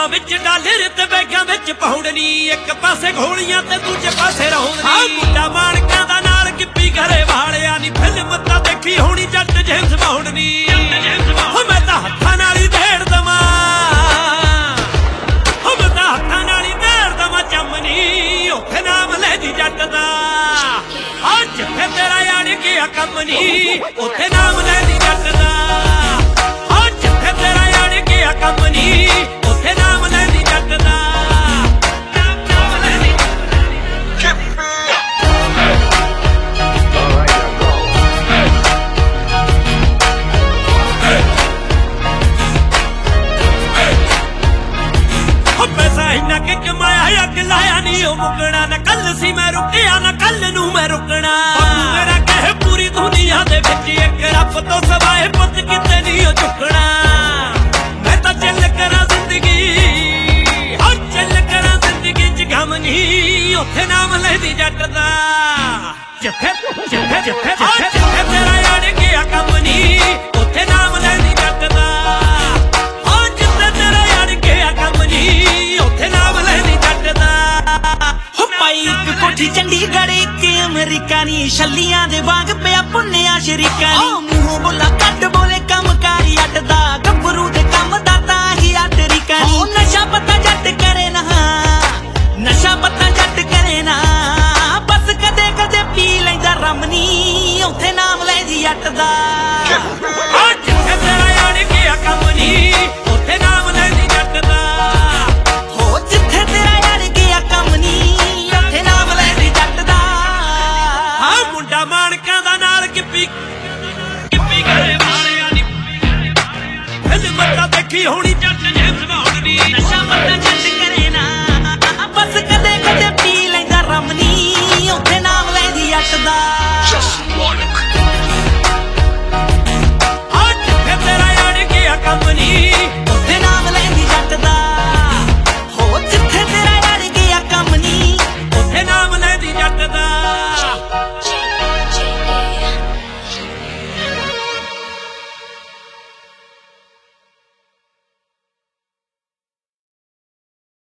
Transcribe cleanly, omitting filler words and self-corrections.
ਜੇਬਾਂ ਵਿੱਚ ਡਾਲਰ ਤੇ ਬੈਗਾਂ ਵਿੱਚ ਪਾਉਂਡ ਨੀ, ਇੱਕ ਪਾਸੇ ਗੋਲੀਆਂ ਤੇ ਦੂਜੇ ਪਾਸੇ ਰੌਂਦ ਨੀ। ਮੁੰਡਾ ਮਾਣਕਾਂ ਦਾ ਨਾਲ ਗਿੱਪੀ ਘਰੇ ਵਾਲਿਆ ਨੀ, ਫਿਲਮ ਤਾਂ ਦੇਖੀ ਹੋਣੀ ਜੱਟ ਜੇਮਸ ਬੌਂਡ ਨੀ। ਹੋ ਮੈਂ ਤਾਂ ਹੱਥਾਂ ਨਾਲ ਹੀ ਢੇੜ ਦਵਾਂ, ਹੋ ਮੈਂ ਤਾਂ ਹੱਥਾਂ ਨਾਲ ਹੀ ਢੇੜ ਦਵਾਂ ਚਮਨੀ, ਉੱਥੇ ਨਾਮ ਲੈ ਜੀ ਜੱਟ ਦਾ। ਆ ਜਿੱਥੇ ਤੇਰਾ ਯਾਰ ਗਿਆ ਕੰਮ ਨੀ, ਉੱਥੇ ਨਾਮ ਲੈ ਜੀ ਜੱਟ ਦਾ। ਆ ਜਿੱਥੇ ਤੇਰਾ ਯਾਰ ਗਿਆ ਕੰਮ ਨੀ, ਉੱਥੇ ਨਾਮ ਲੈ ਜੀ ਜੱਟ ਦਾ। ਨਾਮ ਲੈ ਜੀ ਪੈਸਾ ਇੰਨਾ ਕਿ ਕਮਾਇਆ ਅੱਗ ਲਾਇਆ ਨੀ ਉਹ ਮੁੱਕਣਾ, ਨਾ ਕੱਲ ਸੀ ਮੈਂ ਰੁਕਿਆ ਨਾ ਕੱਲ ਨੂੰ ਮੈਂ ਰੁਕਣਾ। ਮੇਰਾ ਕਹੇ ਪੂਰੀ ਦੁਨੀਆ ਦੇ ਵਿੱਚ ਇੱਕ ਰੱਬ ਤੋਂ ਸਵਾਏ ਪੁੱਤ ਕਿਤੇ ਨੀ ਉਹ ਝੁਕਣਾ। ਮੈਂ ਤਾਂ ਚੱਲ ਕਰਾਂ ਜ਼ਿੰਦਗੀ, ਹਾਂ ਚੱਲ ਕਰਾਂ ਜ਼ਿੰਦਗੀ ਚ ਗਮ ਨੀ, ਉੱਥੇ ਨਾਮ ਲੈਂਦੀ ਜੱਟ ਦਾ। ਜਿੱਥੇ ਜਿੱਥੇ ਜਿੱਥੇ ਜਿੱਥੇ ਤੇਰਾ ਯਾਰ ਗਿਆ ਕੰਮ ਨੀ, ਉੱਥੇ ਨਾਮ ਲੈਂਦੀ ਜੱਟ ਦਾ। ਹਾਂ ਜਿੱਥੇ ਤੇਰਾ ਯਾਰ ਗਿਆ ਕੰਮ ਨੀ, ਉੱਥੇ ਨਾਮ ਲੈਂਦੀ ਜੱਟ ਦਾ। ਹੋ ਪਾਈ ਇੱਕ ਕੋਠੀ ਚੰਡੀਗੜ੍ਹ ਇੱਕ ਅਮਰੀਕਾ ਨੀ, ਛੱਲੀਆਂ ਦੇ ਵਾਂਗ ਪਿਆ ਪੁੰਨਿਆ ਸ਼ਰੀਕਾ ਨੀ। ਮੂੰਹੋਂ ਬੋਲਾ ਕੱਢ ਬੋਲੇ ਕੰਮ ਕਾਰੀ ਅੱਡ ਦਾ, ਗੱਭਰੂ ਦੇ ਕੰਮ ਦਾ ਤਾਂ ਹੀ ਤਰੀਕਾ ਨੀ। ਨਸ਼ਾ ਪਤਾ ਜੱਟ ਕਰੇ ਨਾ, ਨਸ਼ਾ ਪਤਾ ਜੱਟ ਕਰੇ ਨਾ, ਬਸ ਕਦੇ ਕਦੇ ਪੀ ਲੈਂਦਾ ਰਮ ਨੀ, ਉੱਥੇ ਨਾਮ ਲੈ ਜੀ ਅੱਟ ਦਾ। ਹਾਂ ਜਿੱਥੇ ਤੇਰਾ ਯਾਰ ਗਿਆ ਕੰਮ ਨੀ, ਉੱਥੇ ਨਾਮ ਲੈਂਦੀ ਜੱਟ ਦਾ। ਹੋ ਜਿੱਥੇ ਤੇਰਾ ਯਾਰ ਗਿਆ ਕੰਮ ਨੀ, ਉੱਥੇ ਨਾਮ ਲੈ ਜੀ ਜੱਟ ਦਾ। ਹਾਂ ਮੁੰਡਾ ਮਾਣਕਾਂ ਦਾ ਨਾਲ ਗਿੱਪੀ ਘਰੇ ਵਾਲਿਆ ਨੀ, ਫਿਲਮ ਤਾਂ ਦੇਖੀ ਹੋਣੀ ਜੱਟ ਜੇਮਸ ਬੌਂਡ ਨੀ। ਨਸ਼ਾ ਪਤਾ ਜੱਟ ਕਰੇ ਨਾ, ਬਸ ਕਦੇ ਕਦੇ ਪੀ ਲੈਂਦਾ ਰਮ ਨੀ, ਉੱਥੇ ਨਾਮ ਲੈਂਦੀ ਅੱਟ ਦਾ। ਹਾਂ ਜਿੱਥੇ ਤੇਰਾ ਯਾਰ ਗਿਆ ਕੰਮ ਨੀ, ਉੱਥੇ ਨਾਮ ਲੈਂਦੀ ਜੱਟ ਦਾ। ਹੋ ਜਿੱਥੇ ਤੇਰਾ ਯਾਰ ਗਿਆ ਕੰਮ ਨੀ, ਉੱਥੇ ਨਾਮ ਲੈਂਦੀ ਜੱਟ ਦਾ।